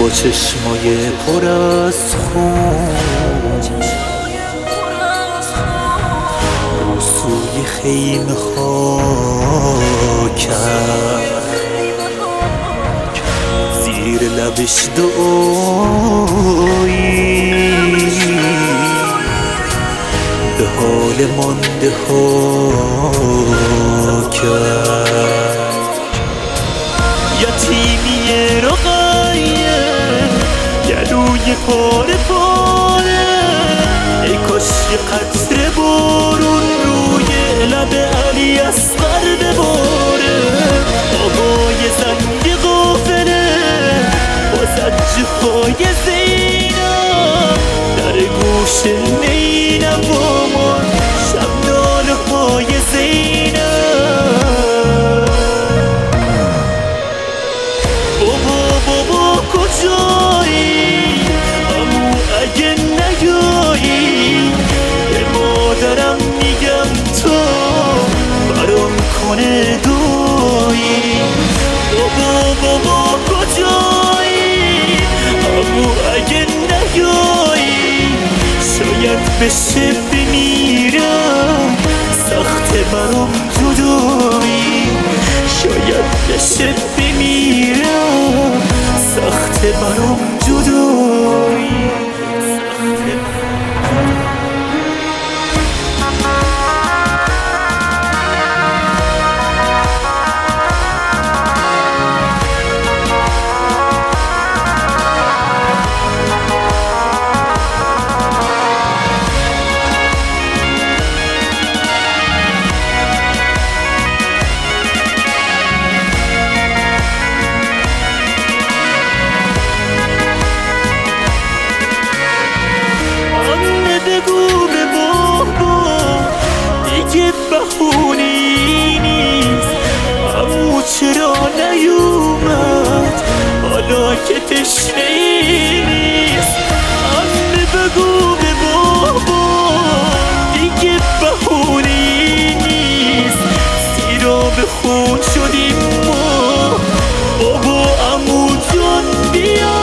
با چشمای پر از خون رو سوی خیمه ها کرد، زیر لبش دعایی به حال مانده ها کرد. یتیمی رقیه گلوی پاره پاره، ای کاش یه قطره بارون روی لب علی اصغر بباره. آوای زنگ غافله با زجه های زینب در گوش نینوامان، شب ناله های زینب. بابا کجایی امو اگه نیایی، به مادرم میگم تو برام کنه دویی. بابا کجایی امو اگه نیایی، شاید بشه بمیرم سخت برام جدایی. شاید بشه بمیرم سخت برام جدایی. بگو به بابا دیگه بهونی نیست، عمو چرا نیومد حالا که تشنه نیست. عمه بگو به بابا دیگه بهونی نیست، زیرا به خون شدیم ما. بابا عمو جان بیا،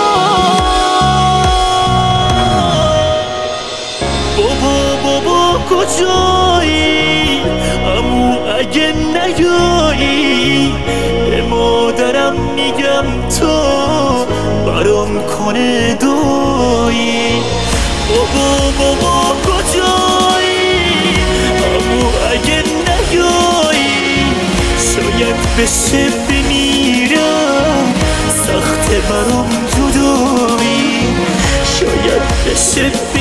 بابا کجایی امو اگه نیایی، به مادرم میگم تو برام کنه دویی. بابا کجایی امو اگه نیایی، شاید بشه بمیرم سخت برام جدایی. شاید بشه